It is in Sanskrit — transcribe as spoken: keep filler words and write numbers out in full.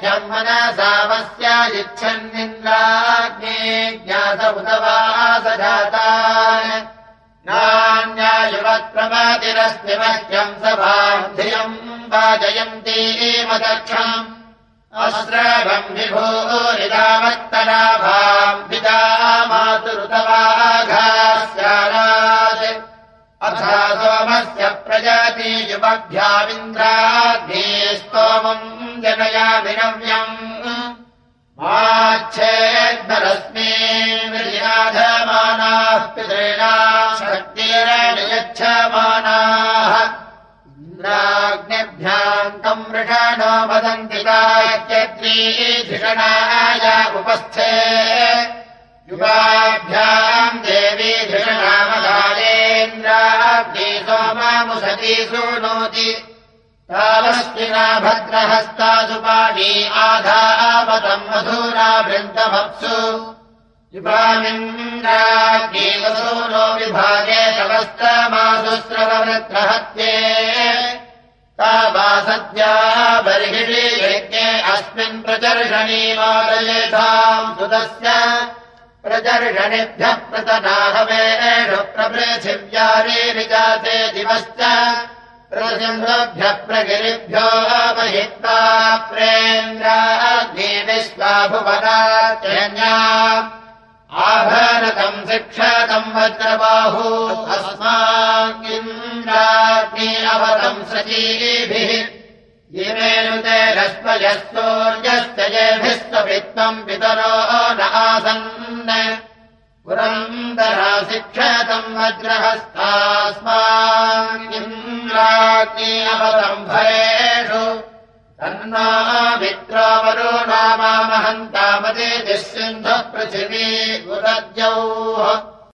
यच्छम् मनसावस्य इच्छन्निन्द्राग्ने ज्ञात उतवास जातान् नान्यायुवत्प्रमातिरस्ति मह्यम् सभाम् धियम् वाजयन्ती मदक्षम् अस्रवम् विभूरिदावत्तराभाम् पिता मातुरुतवाघास्यारात् अथा सोमस्य प्रजाति युवभ्यामिन्द्राग्ने स्तोमम् जनयामिनव्यम् माच्छेद्नरस्मे विर्याधमानाः पितॄणाम् शक्तिरनियच्छमानाः इन्द्राग्निभ्याम् तम् वृषणो वदन्ति काच्यत्रीधिषणाय उपस्थे युवाभ्याम् देवी धृषणामदालेन्द्राग्ने सोमामुसती सूनोति तावस्तिना भद्रहस्तासुपाणी आधावतम् मधुरा वृन्दमप्सु युवामिन्द्राग्ने वसूनो विभागे तवस्तमासुस्रववृत्रहत्ये तावा सद्या बर्हिषि यज्ञे अस्मिन् प्रचर्षणी मादयेषाम् सुतस्य प्रचर्षणिभ्यः प्रतनाहवेषु प्रपृथिव्यारीरिजाते दिवश्च प्रसिंहभ्यः प्रगिरिभ्यो महित्वा प्रेन्द्राग्ने विश्वा भुवनात्यन्या आभरतम् शिक्षतम् वज्रबाहु अस्माकिन्द्राग्ने अवतम् सचीभिः येमेनुते रश्मयः सूर्यश्च येभिस्त्वभित्वम् पितरो न आसन् पुरन्दरा शिक्षतम् वज्रहस्तास्माकिन्द्राग्ने अवतम् भरेषु तन्नो मित्रो वरुणा मामहन्तामदे दिस्सिन्धः पृथिवी उदद्यौ